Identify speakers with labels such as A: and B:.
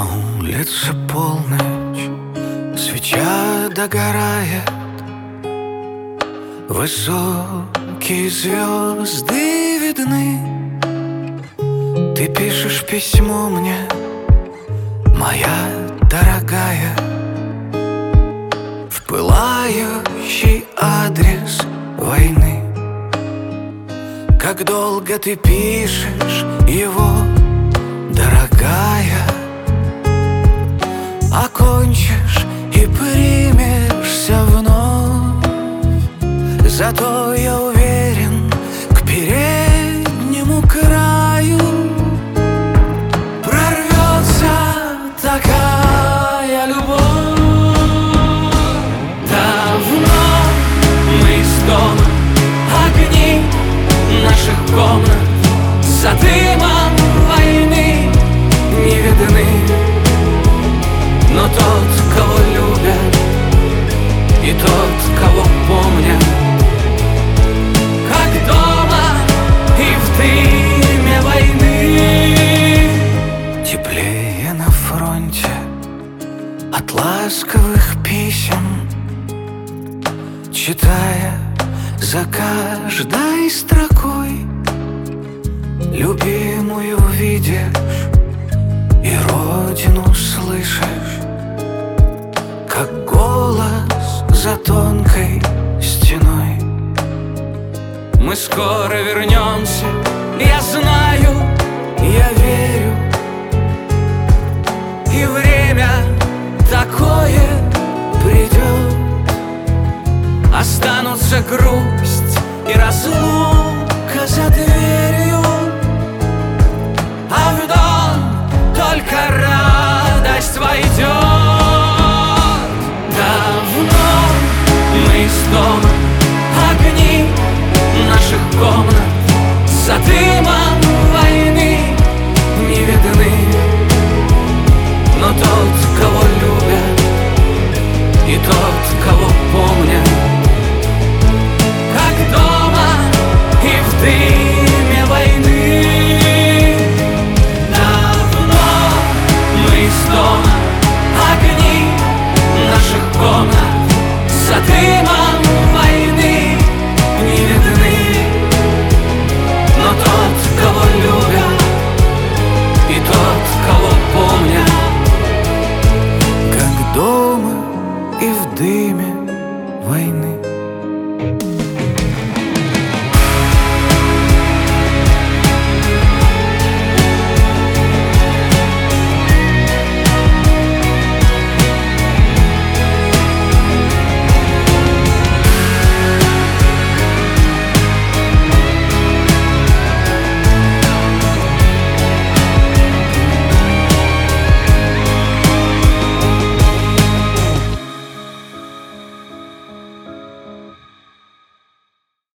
A: На улице полночь, свеча догорает, высокие звезды видны. Ты пишешь письмо мне, моя дорогая, в пылающий адрес войны. Как долго ты пишешь его, дорогая? Окончишь и примешься вновь. Зато я уверен, к переднему краю прорвется такая любовь. Давно мы из дома, огни наших комнат за дымом войны не видны. Но тот, кого любят, и тот, кого помнят, как дома и в дыме войны. Теплее на фронте от ласковых писем, читая за каждой строкой любимую видишь и родину слышишь, как голос за тонкой стеной. Мы скоро вернемся, я знаю, я верю. И время такое придет. Останутся грусть и разлука за дверью, а в дом только радость войдет. Давно мы из дома, огни наших комнат за дымом